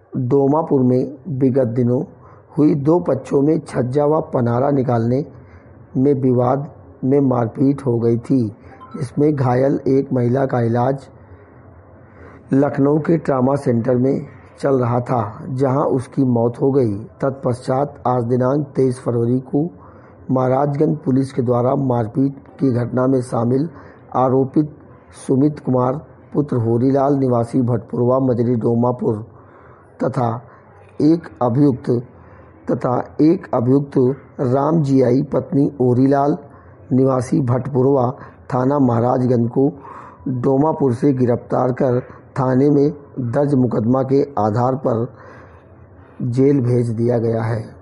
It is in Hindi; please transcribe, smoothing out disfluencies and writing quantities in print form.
डोमापुर में विगत दिनों हुई दो पक्षों में छज्जा व पनारा निकालने में विवाद में मारपीट हो गई थी। इसमें घायल एक महिला का इलाज लखनऊ के ट्रामा सेंटर में चल रहा था, जहां उसकी मौत हो गई। तत्पश्चात आज दिनांक 23 फरवरी को महाराजगंज पुलिस के द्वारा मारपीट की घटना में शामिल आरोपित सुमित कुमार पुत्र होरीलाल निवासी भटपुरवा मजरी डोमापुर तथा एक अभियुक्त राम जियाई पत्नी होरीलाल निवासी भटपुरवा थाना महाराजगंज को डोमापुर से गिरफ्तार कर थाने में दर्ज मुकदमा के आधार पर जेल भेज दिया गया है।